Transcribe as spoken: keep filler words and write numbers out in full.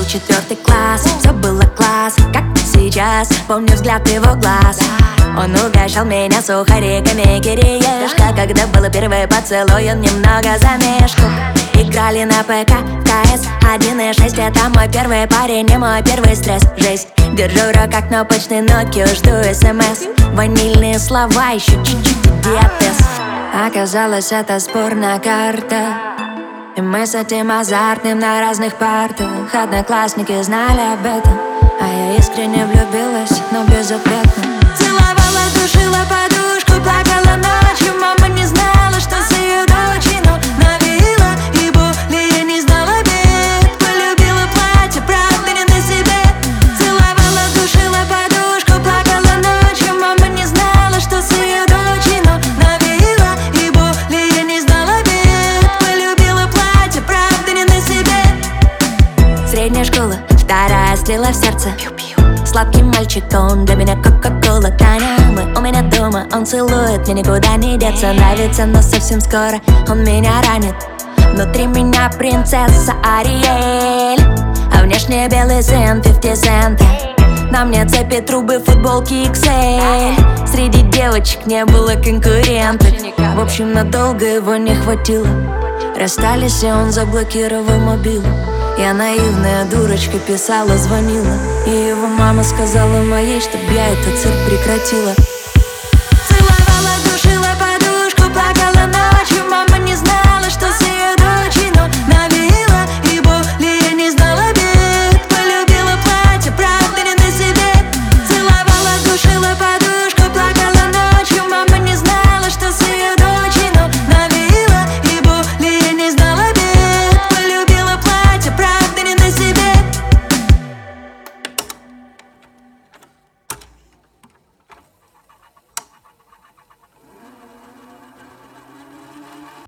четвертый класс. Все было класс, как сейчас. Помню взгляд его глаз. Он угощал меня сухариками кириешка. Когда было первый поцелуй, он немного замешкал. Играли на ПК, КС один и шесть. Это мой первый парень и мой первый стресс. Жесть, держу в руках кнопочный Nokia, жду смс. Ванильные слова, еще чуть-чуть и диатез. Оказалось, это спорная карта, и мы с этим азартным на разных партах. Одноклассники знали об этом, а я искренне влюбилась, но безответно. Целовала, душила подушку, плакала ночью. Мама не знала, что с ее дочей, но навеяла и более не знала бед. Полюбила платье, правда не на себе. Целовала, душила подушку, плакала ночью. Мама не знала, что с ее дочей, но навеяла и более не знала бед. Полюбила платье, правда не на себе. Средняя школа, вторая стрела в сердце. Сладкий мальчик, он для меня кока-кола. Таня, мы у меня дома, он целует, мне никуда не деться. Нравится, но совсем скоро он меня ранит. Внутри меня принцесса Ариэль, а внешне белый сын пятьдесят цента. На мне цепи, трубы, футболки икс эль. Среди девочек не было конкурентов. В общем, надолго его не хватило. Расстались, и он заблокировал мобилу. Я наивная дурочка писала, звонила, и его мама сказала моей, чтоб я этот цирк прекратила.